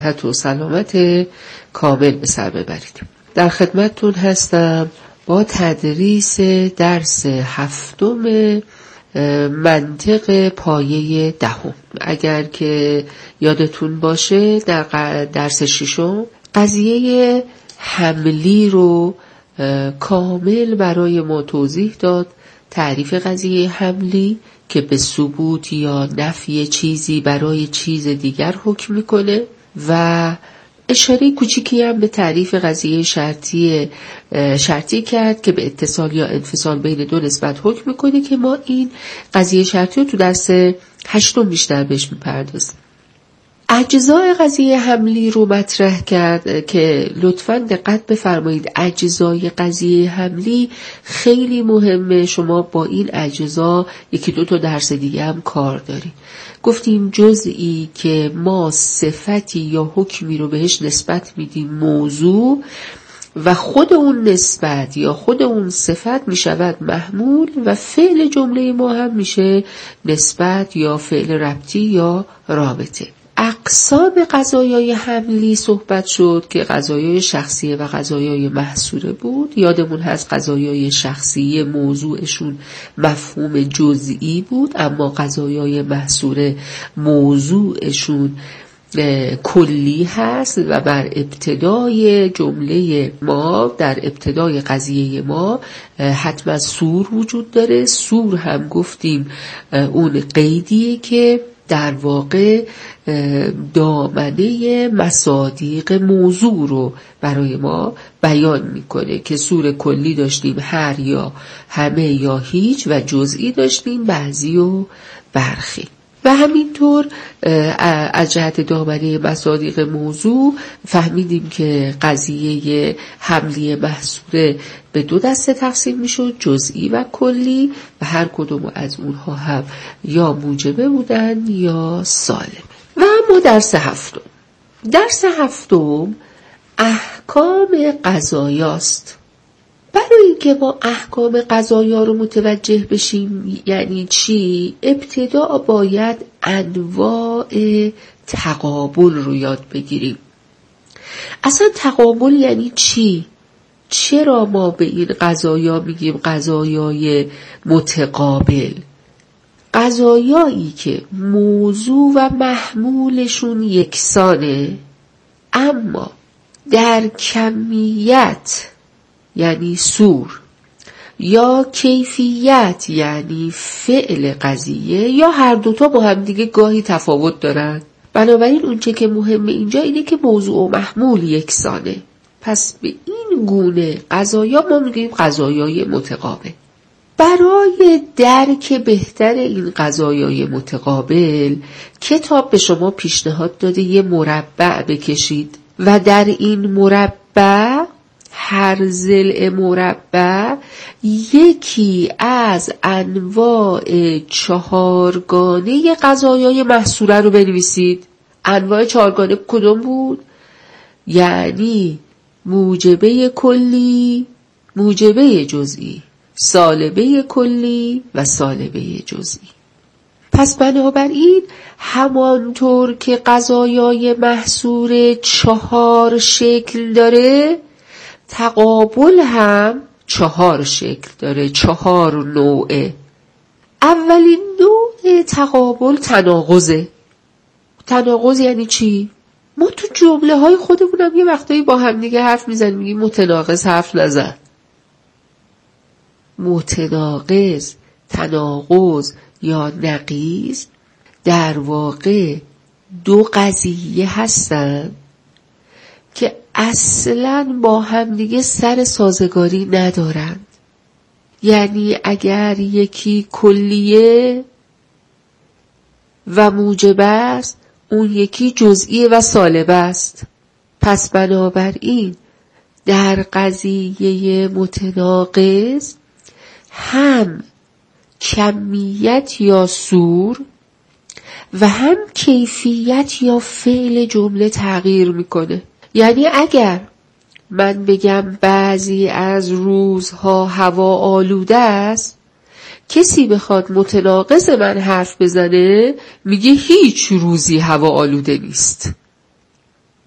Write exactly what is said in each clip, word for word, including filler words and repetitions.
صحت و سلامت کامل به سر ببرید. در خدمتتون هستم با تدریس درس هفتم منطق پایه دهم. اگر که یادتون باشه در درس ششم قضیه حملی رو کامل برای ما توضیح داد. تعریف قضیه حملی که به ثبوت یا نفی چیزی برای چیز دیگر حکم میکنه و اشاره کوچیکی هم به تعریف قضیه شرطی شرطی کرد که به اتصال یا انفصال بین دو نسبت حکم میکنه که ما این قضیه شرطی رو تو درس هشتم بیشتر بهش میپردازیم. اجزای قضیه حملی رو مطرح کرد که لطفاً دقت بفرمایید، اجزای قضیه حملی خیلی مهمه. شما با این اجزا یکی دو تا درس دیگه هم کار داریم. گفتیم جزئی که ما صفتی یا حکمی رو بهش نسبت میدیم موضوع و خود اون نسبت یا خود اون صفت میشود محمول و فعل جمله ما هم میشه نسبت یا فعل ربطی یا رابطه. اقسام قضایای حملی صحبت شد که قضایای شخصیه و قضایای محصوره بود. یادمون هست قضایای شخصیه موضوعشون مفهوم جزئی بود، اما قضایای محصوره موضوعشون کلی هست و بر ابتدای جمله ما، در ابتدای قضیه ما حتما سور وجود داره. سور هم گفتیم اون قیدیه که در واقع دامنه مصادیق موضوع رو برای ما بیان میکنه که سور کلی داشتیم هر یا همه یا هیچ و جزئی داشتیم بعضی و برخی. و همینطور از جهت دامنه مصادیق موضوع فهمیدیم که قضیه حملی محصوره به دو دسته تقسیم میشد، جزئی و کلی، و هر کدوم از اونها هم یا موجبه بودن یا سالمه. و اما درس هفتم درس هفتم احکام قضایاست. برای اینکه ما احکام قضایا رو متوجه بشیم یعنی چی، ابتدا باید انواع تقابل رو یاد بگیریم. اصلا تقابل یعنی چی؟ چرا ما به این قضایا میگیم قضایای متقابل؟ قضایایی که موضوع و محمولشون یکسانه اما در کمیت یعنی سور یا کیفیت یعنی فعل قضیه یا هر دوتا با هم دیگه گاهی تفاوت دارن. بنابراین اونچه که مهمه اینجا اینه که موضوع و محمول یکسانه. پس به این گونه قضایا ما میگیم قضایای متقابل. برای درک بهتر این قضایای متقابل کتاب به شما پیشنهاد داده یه مربع بکشید و در این مربع هر ضلع مربع یکی از انواع چهارگانه قضایای محصوره رو بنویسید. انواع چهارگانه کدوم بود؟ یعنی موجبه کلی، موجبه جزئی، سالبه کلی و سالبه جزئی. پس بنابراین همانطور که قضایای محصوره چهار شکل داره، تقابل هم چهار شکل داره، چهار نوعه. اولین نوع تقابل تناقضه. تناقض یعنی چی؟ ما تو جمله های خودمونم یه وقتایی با هم دیگه حرف میزنیم میگیم متناقض حرف نزن. متناقض، تناقض یا نقیض در واقع دو قضیه هستن که اصلاً با هم دیگه سر سازگاری ندارند. یعنی اگر یکی کلیه و موجب است، اون یکی جزئی و سالب است. پس بنابراین در قضیه متناقض هم کمیت یا سور و هم کیفیت یا فعل جمله تغییر میکنه. یعنی اگر من بگم بعضی از روزها هوا آلوده است، کسی بخواد متناقض من حرف بزنه میگه هیچ روزی هوا آلوده نیست.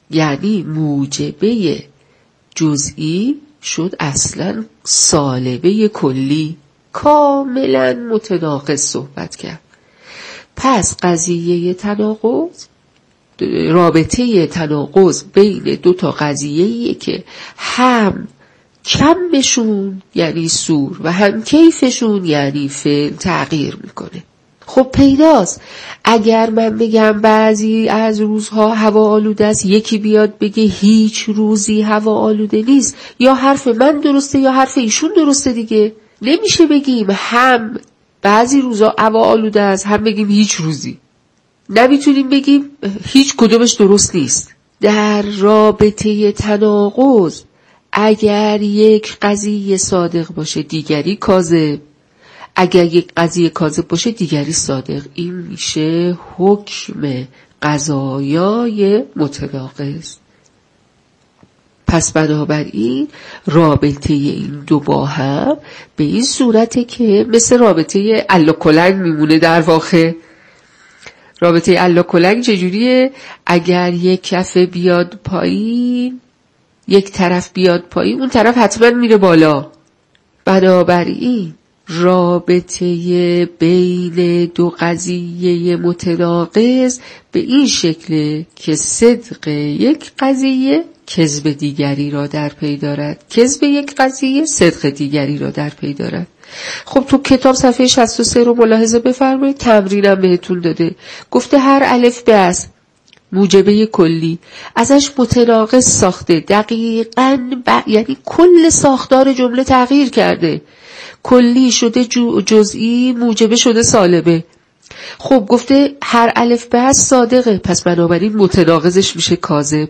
یعنی موجبه جزئی شد اصلا سالبه کلی. کاملا متناقض صحبت کرد. پس قضیه تناقض، رابطه تناقض بین دو تا قضیه‌ایه که هم کمشون یعنی سور و هم کیفشون یعنی فعل تغییر میکنه. خب پیداست اگر من بگم بعضی از روزها هوا آلوده است، یکی بیاد بگه هیچ روزی هوا آلوده نیست، یا حرف من درسته یا حرف ایشون درسته دیگه. نمیشه بگیم هم بعضی روزها هوا آلوده است هم بگیم هیچ روزی. نمیتونیم بگیم هیچ کدومش درست نیست. در رابطه تناقض اگر یک قضیه صادق باشه دیگری کاذب، اگر یک قضیه کاذب باشه دیگری صادق. این میشه حکم قضایای متناقض. پس بنابراین رابطه این دو با هم به این صورته که مثل رابطه الا کلنگ میمونه. در واقع رابطه الا کلنگ چجوریه؟ اگر یک کفه بیاد پایین، یک طرف بیاد پایین، اون طرف حتما میره بالا. بنابراین رابطه بین دو قضیه متناقض به این شکله که صدق یک قضیه کذب دیگری را در پی دارد، کذب یک قضیه صدق دیگری را در پی دارد. خب تو کتاب صفحه شصت و سه رو ملاحظه بفرمایید، تمرینم بهتون داده. گفته هر الف به است موجبه کلی ازش متناقض ساخته. دقیقاً ب... یعنی کل ساختار جمله تغییر کرده. کلی شده جزئی، موجبه شده سالبه. خب گفته هر الف به است صادقه، پس بنابراین متناقضش میشه کاذب.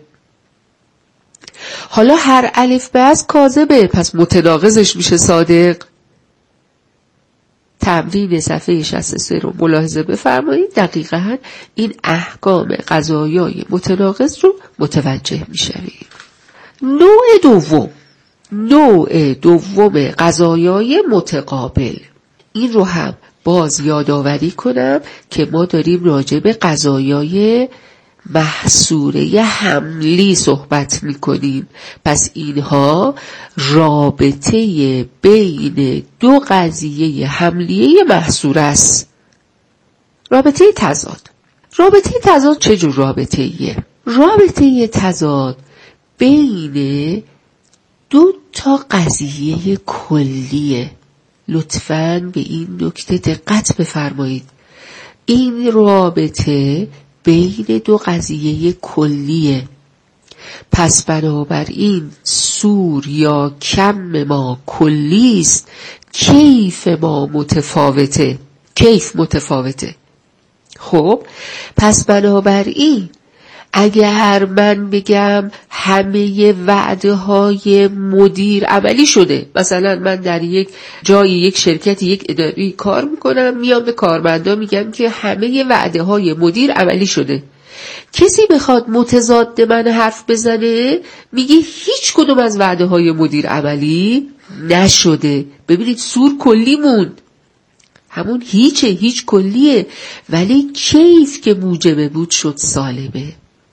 حالا هر الف به است کاذبه، پس متناقضش میشه صادق. تمرین صفحه شصت و سه رو ملاحظه بفرمایید. دقیقاً این احکام قضایای متناقض رو متوجه میشوید. نوع دوم، نوع دوم قضایای متقابل. این رو هم باز یادآوری کنم که ما داریم راجع به قضایای محصوره حملی صحبت میکنیم. پس اینها رابطه بین دو قضیه حملیه محصوره است. رابطه تضاد. رابطه تضاد چه جور رابطه ایه؟ رابطه تضاد بین دو تا قضیه کلیه. لطفاً به این نکته دقت بفرمایید. این رابطه بین دو قضیه کلیه. پس بنابراین سور یا کم ما کلی است، کیف ما متفاوته. کیف متفاوته. خب پس بنابراین اگر من بگم همه وعده های مدیر عملی شده، مثلا من در یک جایی، یک شرکتی، یک اداری کار میکنم، میام به کارمندا میگم که همه وعده های مدیر عملی شده. کسی بخواد متضاد من حرف بزنه میگه هیچ کدوم از وعده های مدیر عملی نشده. ببینید سور کلی موند، همون هیچه، هیچ کلیه، ولی کیف که موجبه بود شد سالبه.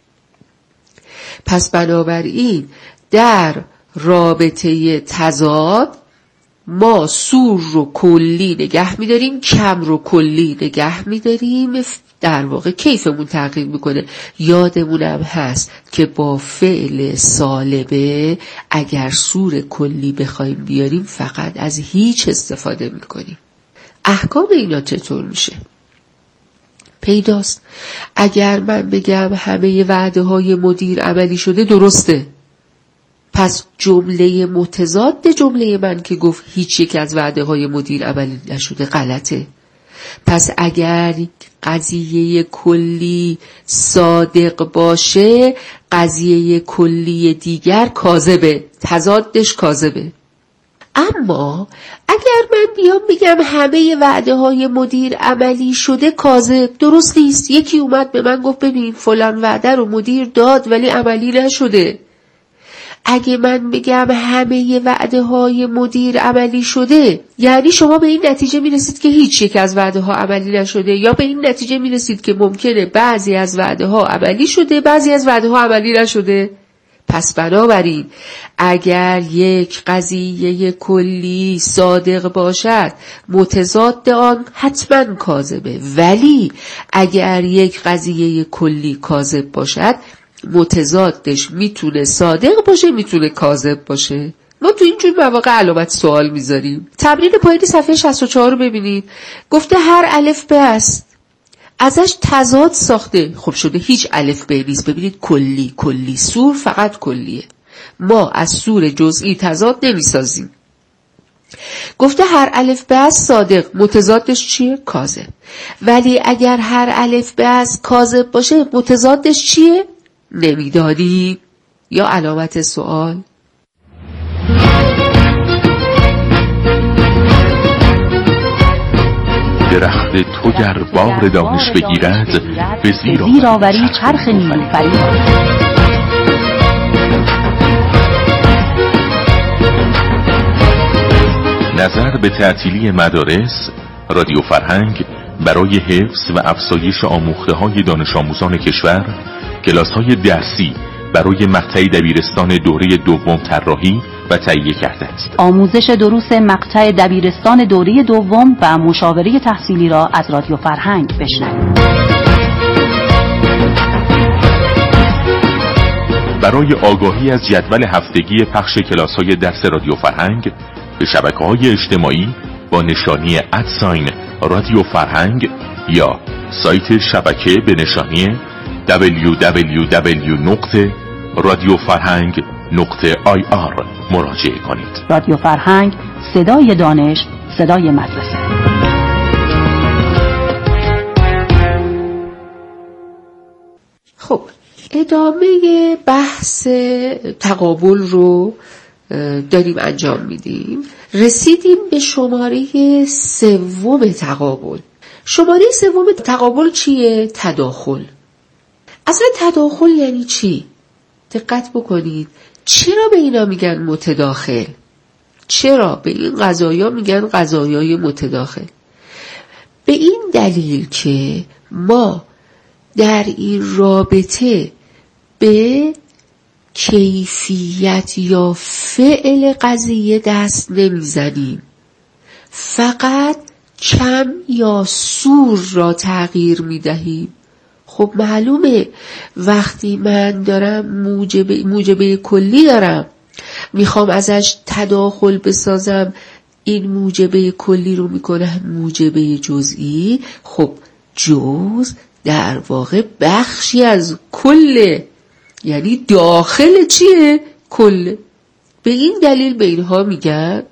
پس بنابراین در رابطه تضاد ما سور رو کلی نگه میداریم، کم رو کلی نگه میداریم، در واقع کیفمون تغییر میکنه. یادمونم هست که با فعل سالبه اگر سور کلی بخوایم بیاریم فقط از هیچ استفاده میکنیم. احکام اینا چطور میشه؟ پیداست اگر من بگم همه وعده های مدیر عملی شده درسته، پس جمله متضاد جمله من که گفت هیچ یک از وعده های مدیر عملی نشده غلطه. پس اگر قضیه کلی صادق باشه، قضیه کلی دیگر کاذبه، تضادش کاذبه. اما اگر من بیام بگم همه وعده های مدیر عملی شده، کاذب، درست نیست. یکی اومد به من گفت ببین فلان وعده رو مدیر داد ولی عملی نشده. اگه من بگم همه وعده های مدیر عملی شده، یعنی شما به این نتیجه میرسید که هیچ یک از وعده ها عملی نشده، یا به این نتیجه میرسید که ممکنه بعضی از وعده ها عملی شده، بعضی از وعده ها عملی نشده. پس بنابراین اگر یک قضیه کلی صادق باشد، متضاد آن حتما کاذبه، ولی اگر یک قضیه کلی کاذب باشد، متضادش میتونه صادق باشه، میتونه کاذب باشه. ما تو اینجور مواقع علامت سوال میذاریم. تمرین پایین صفحه شصت و چهار رو ببینید. گفته هر الف ب است، ازش تضاد ساخته. خب شده هیچ الف ب نیست. ببینید کلی کلی، سور فقط کلیه. ما از سور جزئی تضاد نمیسازیم. گفته هر الف ب است صادق، متضادش چیه؟ کاذب. ولی اگر هر الف ب است کاذب باشه، متضادش چیه؟ نمیدانیم. یا علامت سوال. درخت تو گر بار دانش بگیرد، به زیر آوری چرخ نیلوفری. نظر به تعطیلی مدارس، رادیو فرهنگ برای حفظ و افزایش آموخته‌های دانش آموزان کشور، کلاس‌های درسی برای مقطع دبیرستان دوره دوم طراحی و تهیه کرده است. آموزش دروس مقطع دبیرستان دوره دوم و مشاوره تحصیلی را از رادیو فرهنگ بشنوید. برای آگاهی از جدول هفتگی پخش کلاس‌های درس رادیو فرهنگ به شبکه‌های اجتماعی با نشانی ادساین رادیو فرهنگ یا سایت شبکه به نشانی دبلیو دبلیو دبلیو نقطه رادیو فرهنگ نقطه آی آر مراجعه کنید. رادیو فرهنگ، صدای دانش، صدای مدرسه. خب ادامه بحث تقابل رو داریم انجام میدیم. رسیدیم به شماره سوم تقابل. شماره سوم تقابل چیه؟ تداخل. اصلا تداخل یعنی چی؟ دقت بکنید. چرا به اینا میگن متداخل؟ چرا به این قضایا میگن قضایای متداخل؟ به این دلیل که ما در این رابطه به کیفیت یا فعل قضیه دست نمیزنیم، فقط کم یا سور را تغییر میدهیم. خب معلومه وقتی من دارم موجبه, موجبه کلی دارم میخوام ازش تداخل بسازم، این موجبه کلی رو میکنه موجبه جزئی. خب جز در واقع بخشی از کله، یعنی داخل چیه؟ کل. به این دلیل به اینها میگن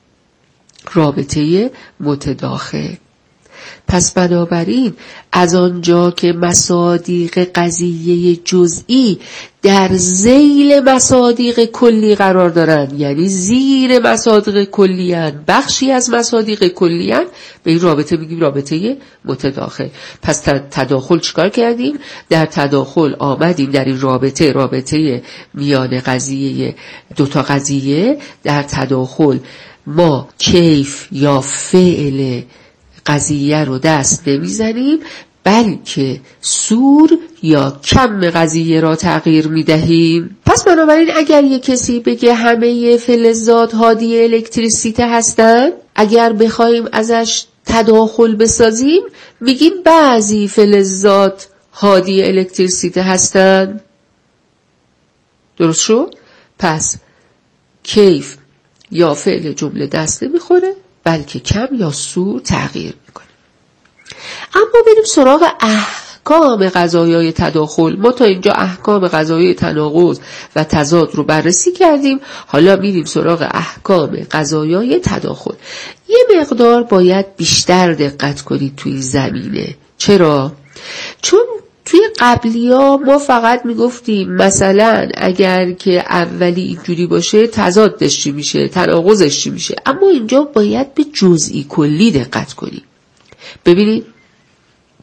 رابطه متداخل. پس بنابراین از آنجا که مصادیق قضیه جزئی در ذیل مصادیق کلی قرار دارند، یعنی زیر مصادیق کلی هستند، بخشی از مصادیق کلی هستند، به این رابطه میگیم رابطه متداخل. پس تداخل چیکار کردیم؟ در تداخل آمدیم در این رابطه رابطه میان قضیه دوتا قضیه، در تداخل ما کیف یا فعل قضیه رو دست نمیزنیم، بلکه سور یا کم قضیه را تغییر میدهیم. پس بنابراین اگر یک کسی بگه همه فلزات هادی الکتریسیته هستند، اگر بخوایم ازش تداخل بسازیم میگیم بعضی فلزات هادی الکتریسیته هستند. درست شد؟ پس کیف یا فعل جمله دست نمیخوره، بلکه کم یا سور تغییر میکنه. اما بریم سراغ احکام قضایای تداخل. ما تا اینجا احکام قضایای تناقض و تضاد رو بررسی کردیم، حالا میریم سراغ احکام قضایای تداخل. یه مقدار باید بیشتر دقت کنید توی زمینه. چرا؟ چون توی قبلی ها ما فقط میگفتیم مثلا اگر که اولی اینجوری باشه تضادش چی میشه، تناقضش چی میشه، اما اینجا باید به جزئی کلی دقت کنیم. ببینید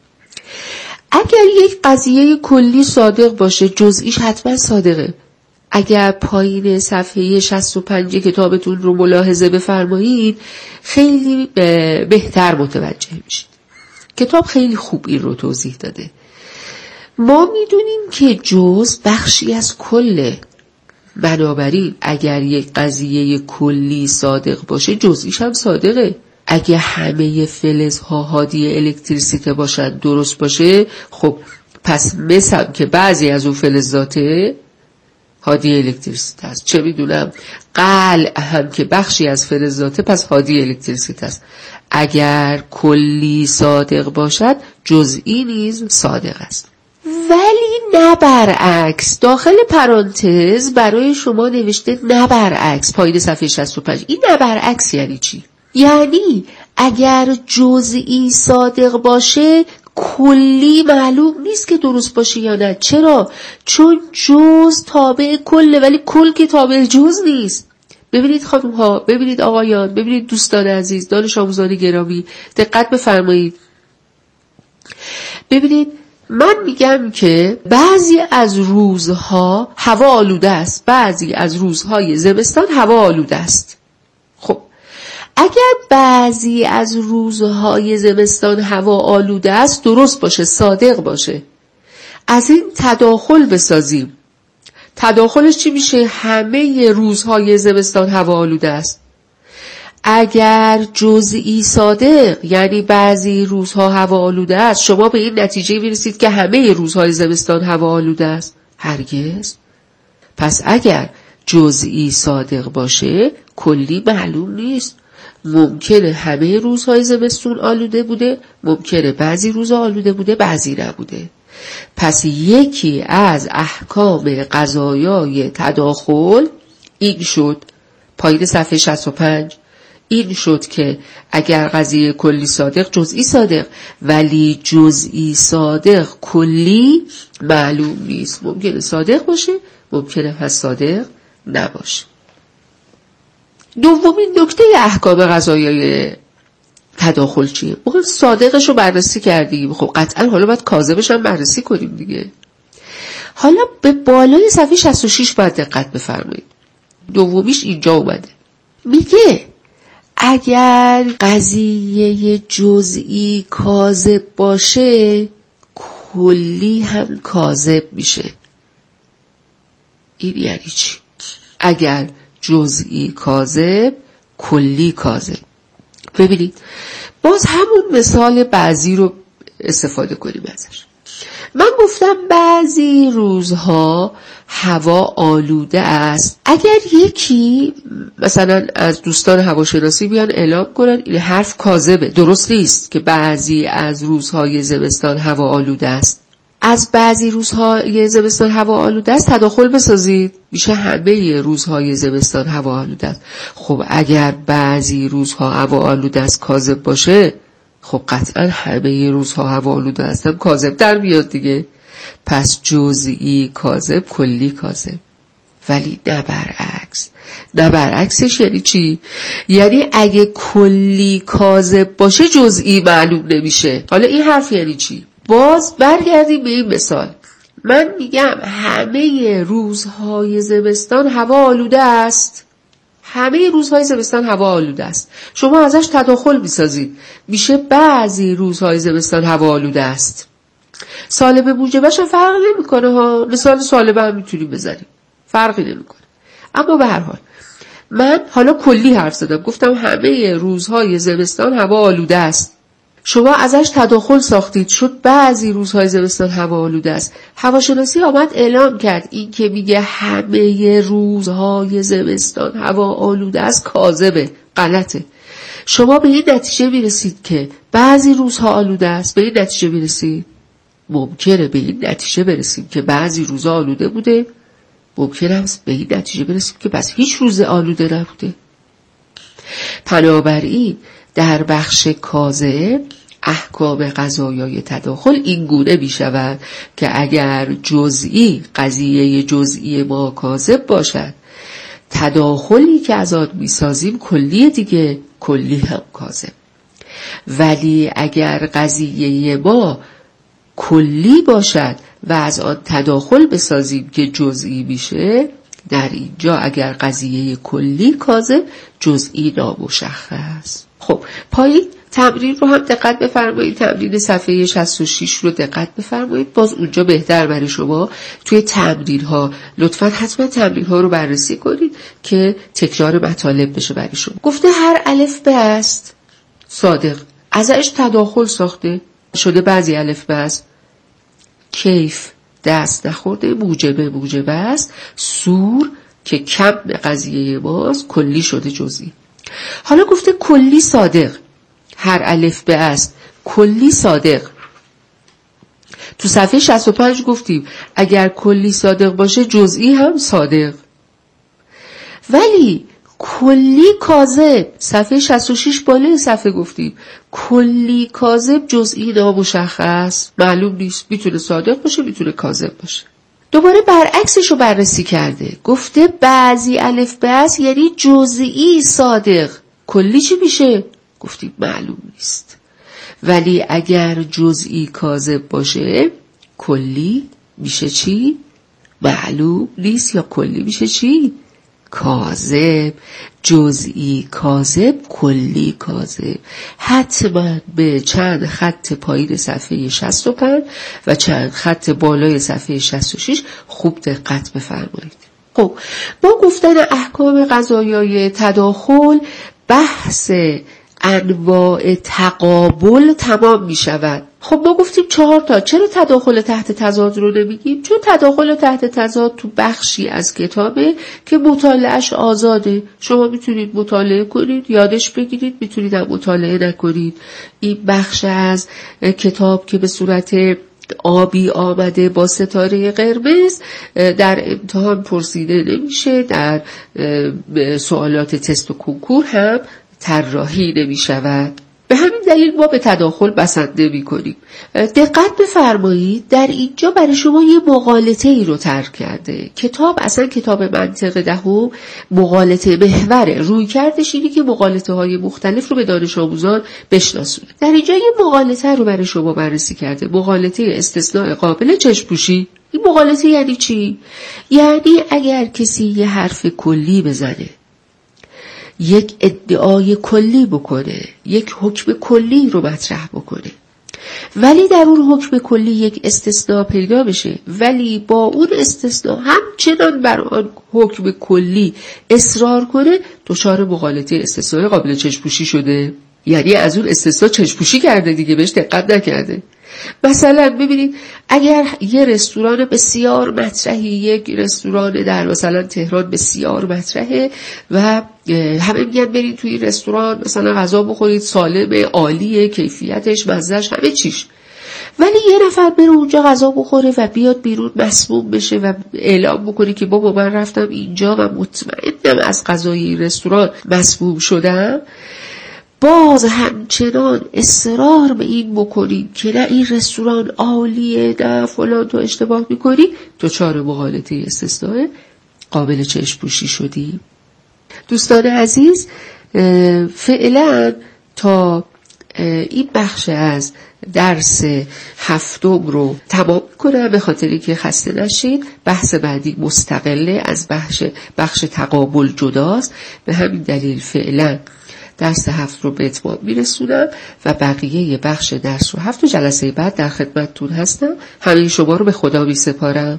اگر یک قضیه کلی صادق باشه، جزئیش حتما صادقه. اگر پایین صفحه شصت و پنج کتابتون رو ملاحظه بفرمایید خیلی بهتر متوجه میشید. کتاب خیلی خوب این رو توضیح داده. ما میدونیم که جزء بخشی از کله، بنابراین اگر یک قضیه کلی صادق باشه جزئیش هم صادقه. اگه همه فلزها هادی الکتریسیته باشن درست باشه، خب پس مثل که بعضی از اون فلزاته هادی الکتریسیته است. چه میدونم قلع هم که بخشی از فلزاته پس هادی الکتریسیته است. اگر کلی صادق باشد جزئی نیز صادق است. ولی نه برعکس. داخل پرانتز برای شما نوشته نه برعکس پایین صفحه شصت و پنج. این نه برعکس یعنی چی؟ یعنی اگر جزئی صادق باشه کلی معلوم نیست که درست باشه یا نه. چرا؟ چون جز تابع کله ولی کل که تابع جز نیست. ببینید خانم ها، ببینید آقایان، ببینید دوستان عزیز، دانش آموزان گرامی، دقت بفرمایید. ببینید من میگم که بعضی از روزها هوا آلوده است، بعضی از روزهای زمستان هوا آلوده است. خب اگر بعضی از روزهای زمستان هوا آلوده است درست باشه، صادق باشه، از این تداخل بسازیم. تداخلش چی میشه؟ همه روزهای زمستان هوا آلوده است. اگر جزئی صادق یعنی بعضی روزها هوا آلوده است، شما به این نتیجه میرسید که همه روزهای زمستان هوا آلوده است؟ هرگز. پس اگر جزئی صادق باشه کلی معلوم نیست. ممکنه همه روزهای زمستون آلوده بوده، ممکنه بعضی روزها آلوده بوده، بعضی نبوده. پس یکی از احکام قضایای تداخل این شد پایین صفحه شصت و پنج، این شد که اگر قضیه کلی صادق جزئی صادق، ولی جزئی صادق کلی معلوم نیست. ممکنه صادق باشه، ممکنه پس صادق نباشه. دومین نکته احکام قضایای تداخل چیه؟ ما صادقش رو بررسی کردیم، خب قطعا حالا باید کاذبش هم بررسی کنیم دیگه. حالا به بالای صفحه شصت و شش باید دقت بفرمایید. دومیش اینجا اومده، میگه اگر قضیه جزئی کاذب باشه کلی هم کاذب میشه. این یعنی چی؟ اگر جزئی کاذب کلی کاذب. ببینید باز همون مثال بعضی رو استفاده کنیم ازش. من گفتم بعضی روزها هوا آلوده است. اگر یکی مثلا از دوستان هواشناسی بیان اعلام کنن این حرف کاذبه، درست نیست که بعضی از روزهای زمستان هوا آلوده است، از بعضی روزهای زمستان هوا آلوده است تداخل بسازید، میشه همه روزهای زمستان هوا آلوده است. خب اگر بعضی روزها هوا آلوده است کاذب باشه، خب قطعا همه روزها هوا آلوده است هم کاذب در میاد دیگه. پس جزئی کاذب کلی کاذب. ولی نه برعکس. نه برعکسش یعنی چی؟ یعنی اگه کلی کاذب باشه جزئی معلوم نمیشه. حالا این حرف یعنی چی؟ باز برگردیم به این مثال. من میگم همه روزهای زمستان هوا آلوده است. همه روزهای زمستان هوا آلوده است. شما ازش تداخل میسازید، میشه بعضی روزهای زمستان هوا آلوده است. سالب موجبش هم فرق نمیکنه ها. مثال سالب هم میتونیم بزنیم، فرقی نمیکنه. اما به هر حال من حالا کلی حرف زدم، گفتم همه روزهای زمستان هوا آلوده است. شما ازش تداخل ساختید، شد بعضی روزهای زمستان هوا آلوده است. هواشناسی آمد اعلام کرد این که میگه همه روزهای زمستان هوا آلوده است کاذبه، غلطه. شما به این نتیجه میرسید که بعضی روزها آلوده است، به این نتیجه میرسید. ممکنه به این نتیجه برسیم که بعضی روزها آلوده بوده، ممکنه هم به این نتیجه برسیم که بس هیچ روز آلوده نبوده. بنابراین در بخش کاذب احکام قضایای تداخل این گونه می شود که اگر جزئی قضیه جزئی ما کاذب باشد، تداخلی که از آن می سازیم کلی دیگه، کلی هم کاذب. ولی اگر قضیه ما کلی باشد و از آن تداخل بسازیم که جزئی میشه، در اینجا اگر قضیه کلی کاذب، جزئی نامشخص. خب پایین تمرین رو هم دقت بفرمایید، تمرین صفحه شصت و شش رو دقت بفرمایید. باز اونجا بهتر برای شما توی تمرین ها لطفاً حتما تمرین ها رو بررسی کنید که تکرار مطالب بشه برای شما. گفته هر الف به است صادق، ازش تداخل ساخته شده بعضی الف به است. کیف دست نخورده، موجبه موجبه است. سور که کم قضیه ماست، کلی شده جزئی. حالا گفته کلی صادق، هر الف به است کلی صادق. تو صفحه شصت و پنج گفتیم اگر کلی صادق باشه جزئی هم صادق. ولی کلی کاذب، صفحه شصت و شش بالای صفحه گفتیم کلی کاذب جزئی نامشخص، معلوم نیست، میتونه صادق باشه میتونه کاذب باشه. دوباره برعکسش رو بررسی کرده، گفته بعضی الف به است یعنی جزئی صادق. کلی چی میشه؟ گفتیم معلوم نیست. ولی اگر جزئی کاذب باشه کلی میشه چی؟ معلوم نیست. یا کلی میشه چی؟ کاذب. جزئی کاذب، کلی کاذب. حتما به چند خط پایین صفحه شصت و پنج و چند خط بالای صفحه شصت و شش خوب دقت بفرمایید. خب با گفتن احکام قضایای تداخل بحث انواع تقابل تمام می شود. خب ما گفتیم چهار تا. چرا تداخل تحت تضاد رو نمیگیم؟ چون تداخل تحت تضاد تو بخشی از کتابه که مطالعهش آزاده. شما میتونید مطالعه کنید، یادش بگیرید، میتونید هم مطالعه نکنید. این بخش از کتاب که به صورت آبی آمده با ستاره قرمز در امتحان پرسیده نمیشه، در سوالات تست و کنکور هم طراحی نمی شود. به همین دلیل ما به تداخل بسنده می کنیم. دقت بفرمایید در اینجا برای شما یه مقالطه ای رو طرح کرده. کتاب اصلا کتاب منطق دهم مقالطه محوره. روی کردش اینی که مقالطه های مختلف رو به دانش آموزان بشناسونه. در اینجا یه مقالطه رو برای شما بررسی کرده، مقالطه استثناء قابل چشم‌پوشی. این مقالطه یعنی چی؟ یعنی اگر کسی یه حرف کلی بزنه، یک ادعای کلی بکنه، یک حکم کلی رو مطرح بکنه، ولی در اون حکم کلی یک استثناء پیدا بشه، ولی با اون استثناء همچنان بر آن حکم کلی اصرار کنه، دچار مقالطه استثناء قابل چشم‌پوشی شده. یعنی از اون استثناء چشم‌پوشی کرده دیگه، بهش دقت نکرده. مثلا ببینید اگر یه رستوران بسیار مطرحی، یک رستوران در مثلا تهران بسیار مطرحه و همه میگن برید توی رستوران مثلا غذا بخورید، سالم، عالیه، کیفیتش، مزهش، همه چیش، ولی یه نفر بره اونجا غذا بخوره و بیاد بیرون مسموم بشه و اعلام بکنه که بابا من رفتم اینجا و مطمئنم از غذای این رستوران مسموم شدم، باز همچنان اصرار به این بکنید که نه این رستوران عالیه، نه فلان، تو اشتباه میکنی، دچار مقالطه استثناء قابل چشم‌پوشی شدی. دوستان عزیز، فعلا تا این بخش از درس هفتم رو تمام کنم، به خاطری که خسته نشید. بحث بعدی مستقله از بخش بخش تقابل جداست، به همین دلیل فعلا درس هفت رو به اتمام میرسونم و بقیه بخش درس رو هفت و جلسه بعد در خدمتتون هستم. همه شما رو به خدا می سپارم.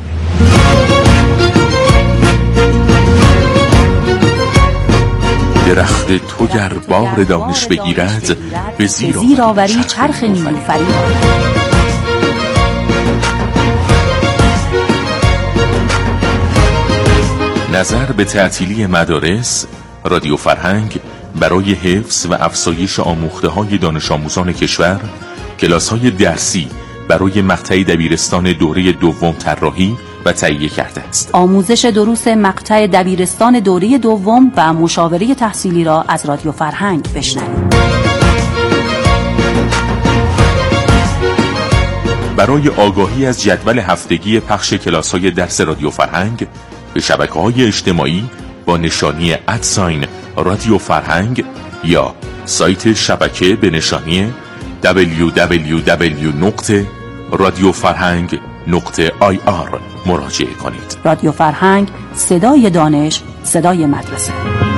درخت تو گر بار دانش بگیرد به زیر آوری چرخ نیلوفری. نظر به تعطیلی مدارس رادیو فرهنگ برای حفظ و افزایش آموخته‌های دانش آموزان کشور، کلاس‌های درسی برای مقطع دبیرستان دوره دوم طراحی و تهیه کرده است. آموزش دروس مقطع دبیرستان دوره دوم و مشاوره تحصیلی را از رادیو فرهنگ بشنوید. برای آگاهی از جدول هفتگی پخش کلاس‌های درس رادیو فرهنگ به شبکه‌های اجتماعی با نشانی ادساین رادیو فرهنگ یا سایت شبکه به نشانی دبلیو دبلیو دبلیو دات رادیو فرهنگ نقطه آی آر مراجعه کنید. رادیو فرهنگ، صدای دانش، صدای مدرسه.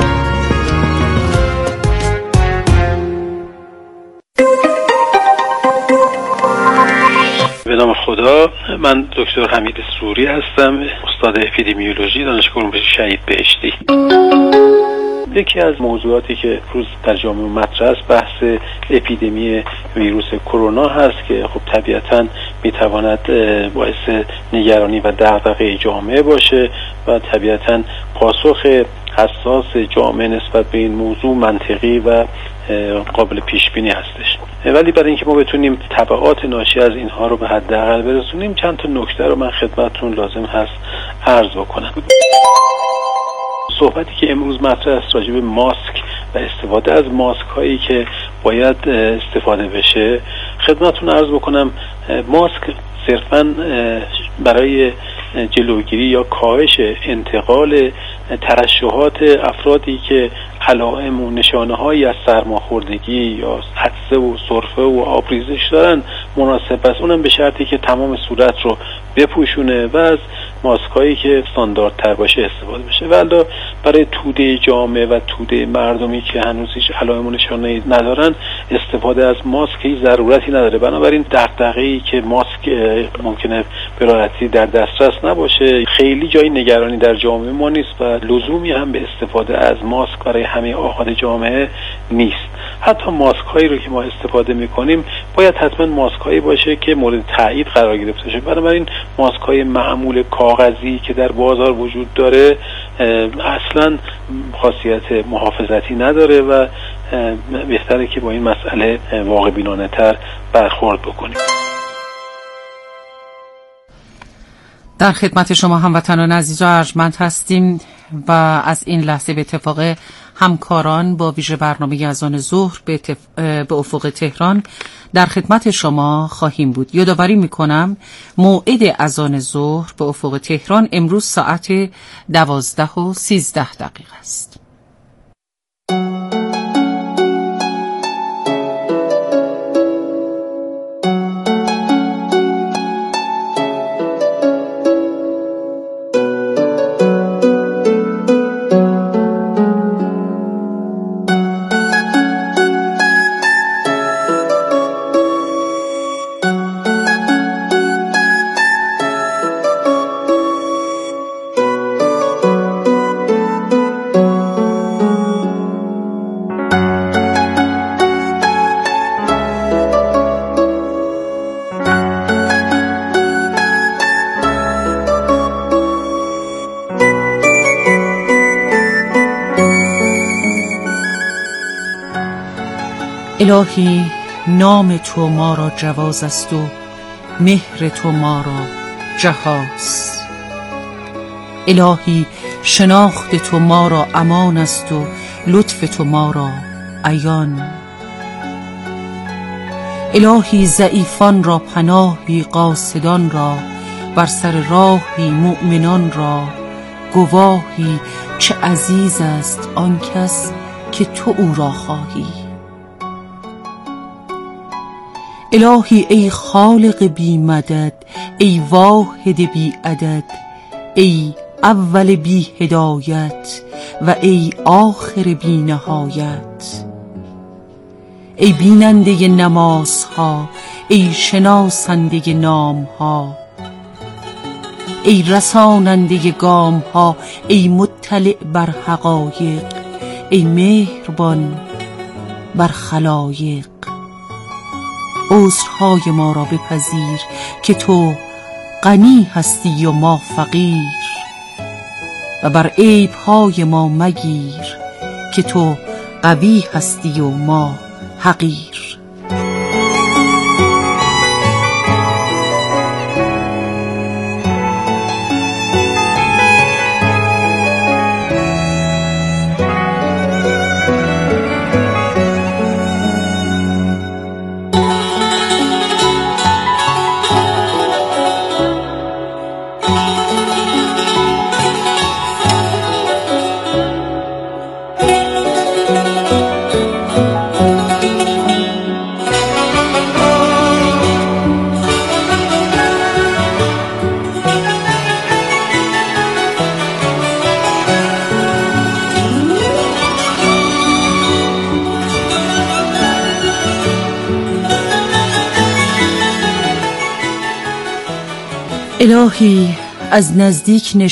به نام خدا، من دکتر حمید سروری هستم، استاد اپیدمیولوژی دانشگاه علوم شهید بهشتی. یکی از موضوعاتی که روز در جامعه مطرح است بحث اپیدمی ویروس کرونا هست که خب طبیعتاً میتواند باعث نگرانی و دغدغه جامعه باشه و طبیعتاً پاسخ حساس جامعه نسبت به این موضوع منطقی و قابل پیش بینی هستش. ولی برای اینکه ما بتونیم تبعات ناشی از اینها رو به حداقل برسونیم، چند تا نکته رو من خدمتتون لازم هست عرض بکنم. صحبتی که امروز مطرح است راجع به ماسک و استفاده از ماسک هایی که باید استفاده بشه، خدمتتون عرض بکنم ماسک صرفاً برای جلوگیری یا کاهش انتقال ترشحات افرادی که علائم و نشانه هایی از سرماخوردگی یا عطسه و سرفه و آبریزش دارن مناسب است، اونم به شرطی که تمام صورت رو بپوشونه و از ماسک هایی که استانداردتر باشه استفاده بشه. ولی برای توده جامعه و توده مردمی که هنوز هیچ علائم و نشانه‌ای ندارن استفاده از ماسک هیچ ضرورتی نداره. بنابراین دغدغه‌ای که ماسک ممکنه به راحتی در دسترس نباشه خیلی جای نگرانی در جامعه ما نیست و لزومی هم به استفاده از ماسک برای همه آحاد جامعه نیست. حتی ماسک هایی رو که ما استفاده میکنیم باید حتما ماسک هایی باشه که مورد تایید قرار گرفته شه. بنابراین ماسک های معمول کاغذی که در بازار وجود داره اصلا خاصیت محافظتی نداره و بهتره که با این مسئله واقع بینانه تر برخورد بکنیم. در خدمت شما هموطنان عزیز و ارجمند هستیم و از این لحظه به اتفاق همکاران با ویژه برنامه اذان ظهر به, تف... به افق تهران در خدمت شما خواهیم بود. یادآوری میکنم موعد اذان ظهر به افق تهران امروز ساعت دوازده و سیزده دقیقه است. الهی نام تو ما را جواز است و مهر تو ما را جهاز. الهی شناخت تو ما را امان است و لطف تو ما را عیان. الهی ضعیفان را پناهی، قاصدان را بر سر راهی، مؤمنان را گواهی. چه عزیز است آن کس که تو او را خواهی. الهی ای خالق بی مدد، ای واحد بی عدد، ای اول بی هدایت و ای آخر بی نهایت. ای بیننده نمازها، ای شناسنده نامها، ای رساننده گامها، ای مطلع بر حقایق، ای مهربان بر خلایق. عذرهای ما را بپذیر که تو غنی هستی و ما فقیر، و بر عیبهای ما مگیر که تو قوی هستی و ما حقیر. الهی از نزدیک